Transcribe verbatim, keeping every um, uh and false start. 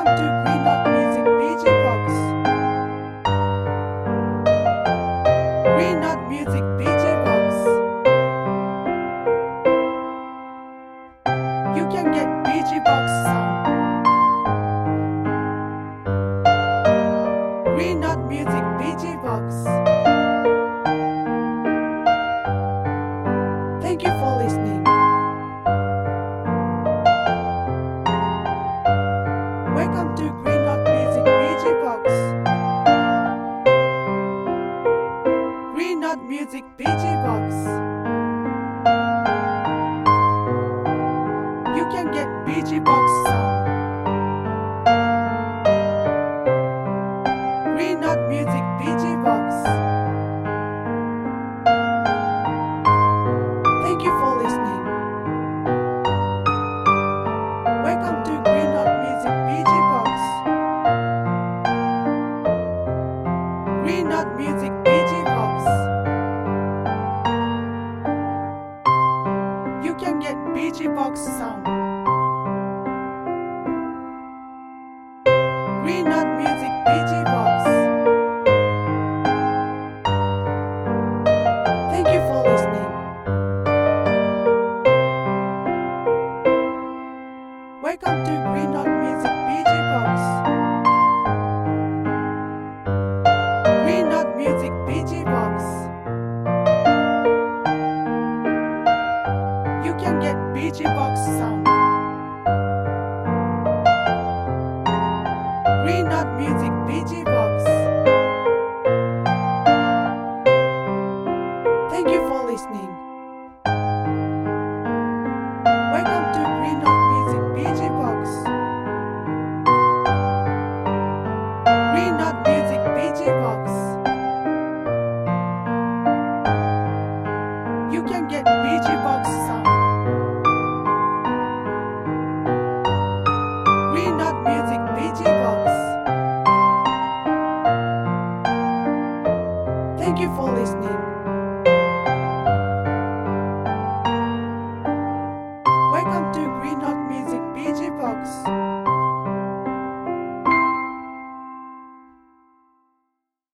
Welcome to Green Dot Music D J Box. Green Dot Music D J Box. You can get D J Box sound. Green Dot Music D J Box. Thank you for listening. Welcome to Green Dot Music D J Box. Green Dot Music D J Box. You can get D J Box sound. Green Dot Music D J Box. Thank you for listening. Welcome to Green Dot Music D J Box. Green Dot Music D J Box. You can get D J Box sound. Green Dot Music D J Box. Thank you for listening. Welcome to Green Dot Music D J Box. Green Dot Music D J Box. You can get D J Box sound. Green Dot Music D J Box.